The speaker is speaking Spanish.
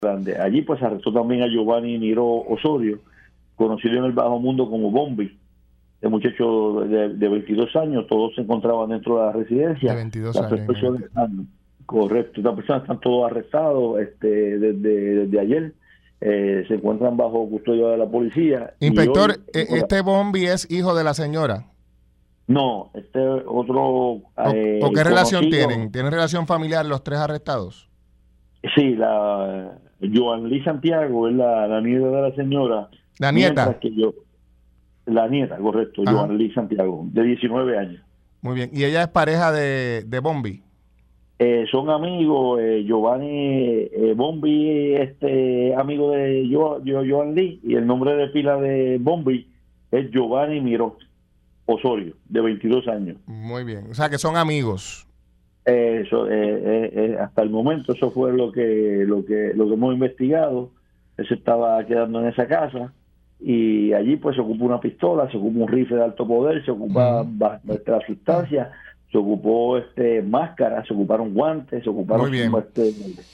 grande. Allí pues arrestó también a Giovanni Miró Osorio, conocido en el bajo mundo como Bombi, el muchacho de 22 años. Todos se encontraban dentro de la De residencia. 22 Las tres años, personas imagínate. están, correcto, las personas están todos arrestados desde ayer. Se encuentran bajo custodia de la policía y Inspector, hoy, ¿este Bombi es hijo de la señora? no, este otro ¿O qué relación conocido, tienen? ¿Tienen relación familiar los tres arrestados? sí, la Joan Lee Santiago es la nieta de la señora, La mientras nieta. que la nieta, correcto, Ajá. Joan Lee Santiago, de 19 años. Muy bien. ¿Y ella es pareja de Bombi? Son amigos. Giovanni Bombi, amigo de Joan Lee, y el nombre de pila de Bombi es Giovanni Miró Osorio, de 22 años. Muy bien. O sea que son amigos. Hasta el momento eso fue lo que hemos investigado. Él se estaba quedando en esa casa y allí pues se ocupó una pistola, se ocupó un rifle de alto poder, se ocupa Ujú. bastante sustancia, se ocupó máscara, se ocuparon guantes, se Muy ocuparon bien.